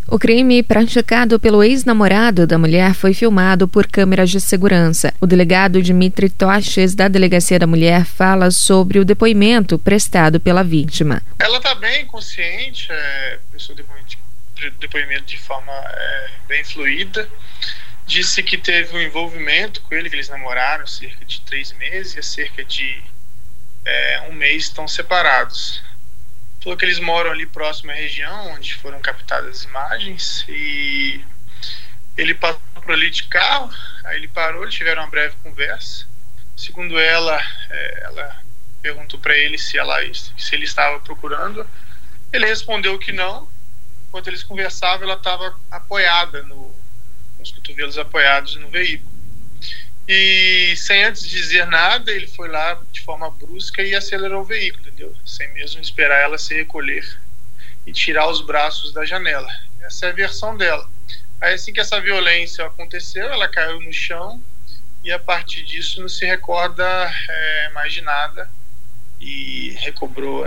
O crime praticado pelo ex-namorado da mulher foi filmado por câmeras de segurança. O delegado Dmitry Toches, da Delegacia da Mulher, fala sobre o depoimento prestado pela vítima. Ela está bem consciente, prestou depoimento de forma bem fluida. Disse que teve um envolvimento com ele, que eles namoraram cerca de 3 meses e há cerca de 1 mês estão separados. Falou que eles moram ali próximo à região onde foram captadas as imagens e ele passou por ali de carro, aí ele parou, eles tiveram uma breve conversa. Segundo ela, ela perguntou para ele se ele estava procurando. Ele respondeu que não. Enquanto eles conversavam, ela estava apoiada, com os cotovelos apoiados no veículo. E sem antes dizer nada, ele foi lá de forma brusca e acelerou o veículo, entendeu? Sem mesmo esperar ela se recolher e tirar os braços da janela. Essa é a versão dela. Aí assim que essa violência aconteceu, ela caiu no chão e a partir disso não se recorda mais de nada e recobrou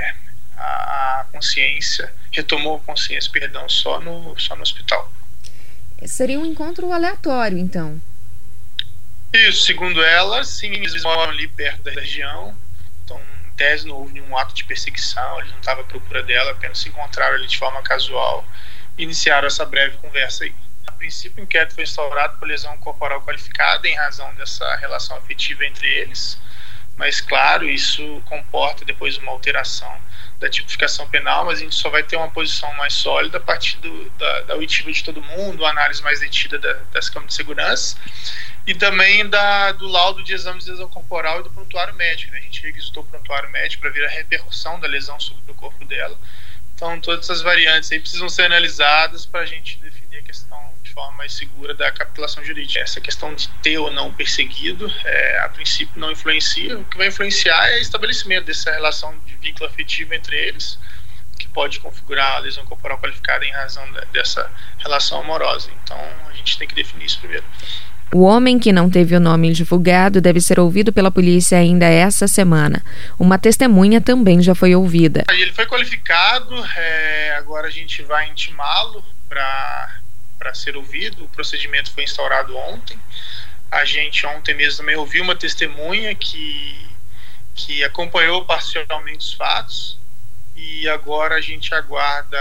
a consciência, retomou a consciência, perdão, só no hospital. Seria um encontro aleatório, então? Isso, segundo ela, sim, eles moram ali perto da região, então em tese não houve nenhum ato de perseguição, eles não estavam à procura dela, apenas se encontraram ali de forma casual e iniciaram essa breve conversa aí. A princípio, o inquérito foi instaurado por lesão corporal qualificada em razão dessa relação afetiva entre eles, mas claro, isso comporta depois uma alteração da tipificação penal, mas a gente só vai ter uma posição mais sólida a partir da oitiva de todo mundo, a análise mais detida das câmeras de segurança e também do laudo de exame de lesão corporal e do prontuário médico, né? A gente requisitou o prontuário médico para ver a repercussão da lesão sobre o corpo dela. Então todas essas variantes aí precisam ser analisadas para a gente definir a questão de forma mais segura da capitulação jurídica. Essa questão de ter ou não perseguido, a princípio não influencia. O que vai influenciar é o estabelecimento dessa relação de vínculo afetivo entre eles, que pode configurar a lesão corporal qualificada em razão dessa relação amorosa. Então a gente tem que definir isso primeiro. O homem, que não teve o nome divulgado, deve ser ouvido pela polícia ainda essa semana. Uma testemunha também já foi ouvida. Ele foi qualificado, agora a gente vai intimá-lo para ser ouvido. O procedimento foi instaurado ontem. A gente ontem mesmo também ouviu uma testemunha que acompanhou parcialmente os fatos e agora a gente aguarda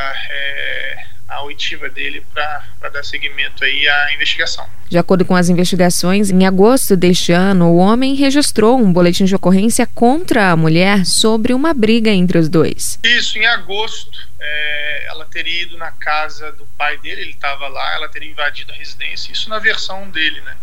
a oitiva dele para dar seguimento aí à investigação. De acordo com as investigações, em agosto deste ano, o homem registrou um boletim de ocorrência contra a mulher sobre uma briga entre os dois. Isso, em agosto, ela teria ido na casa do pai dele, ele estava lá, ela teria invadido a residência, isso na versão dele, né?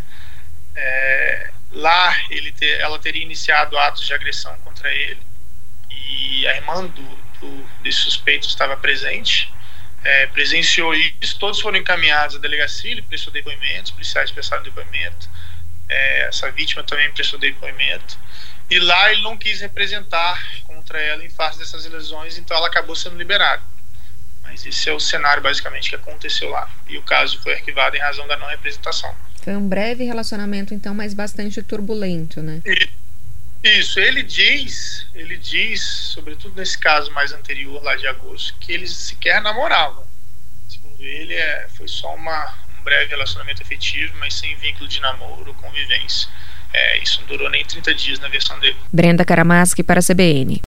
Lá ela teria iniciado atos de agressão contra ele e a irmã desse suspeito estava presente. Presenciou isso, todos foram encaminhados à delegacia, ele prestou depoimento, os policiais prestaram depoimento, essa vítima também prestou depoimento, e lá ele não quis representar contra ela em face dessas lesões, então ela acabou sendo liberada. Mas esse é o cenário basicamente que aconteceu lá, e o caso foi arquivado em razão da não representação. Foi um breve relacionamento então, mas bastante turbulento, né? Isso, ele diz, sobretudo nesse caso mais anterior, lá de agosto, que eles sequer namoravam. Segundo ele, foi só um breve relacionamento afetivo, mas sem vínculo de namoro ou convivência. Isso não durou nem 30 dias na versão dele. Brenda Karamaschi para a CBN.